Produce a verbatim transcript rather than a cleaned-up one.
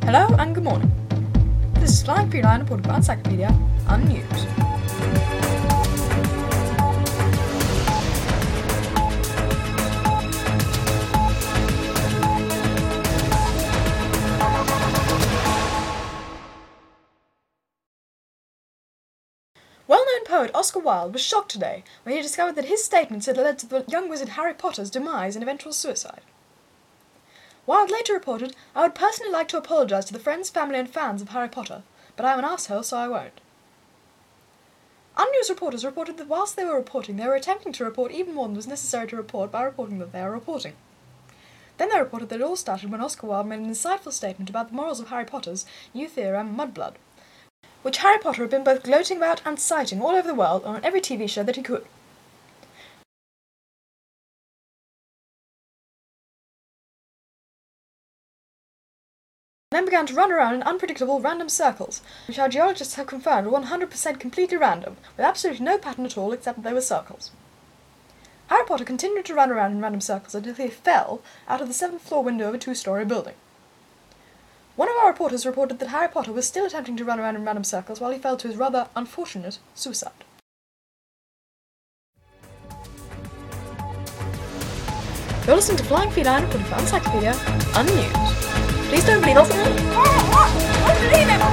Hello and good morning. This is Flying Feline reported by Encyclopedia Unnews. Well-known poet Oscar Wilde was shocked today when he discovered that his statements had led to the young wizard Harry Potter's demise and eventual suicide. Wilde later reported, "I would personally like to apologise to the friends, family and fans of Harry Potter, but I'm an asshole, so I won't." Unnews reporters reported that whilst they were reporting, they were attempting to report even more than was necessary to report by reporting that they are reporting. Then they reported that it all started when Oscar Wilde made an insightful statement about the morals of Harry Potter's new theorem Mudblood, which Harry Potter had been both gloating about and citing all over the world on every T V show that he could. Then began to run around in unpredictable random circles, which our geologists have confirmed were one hundred percent completely random, with absolutely no pattern at all except that they were circles. Harry Potter continued to run around in random circles until he fell out of the seventh floor window of a two-storey building. One of our reporters reported that Harry Potter was still attempting to run around in random circles while he fell to his rather unfortunate suicide. You're listening to Flying Feline reported by Encyclopedia Unnews. Please don't believe us. Believe it!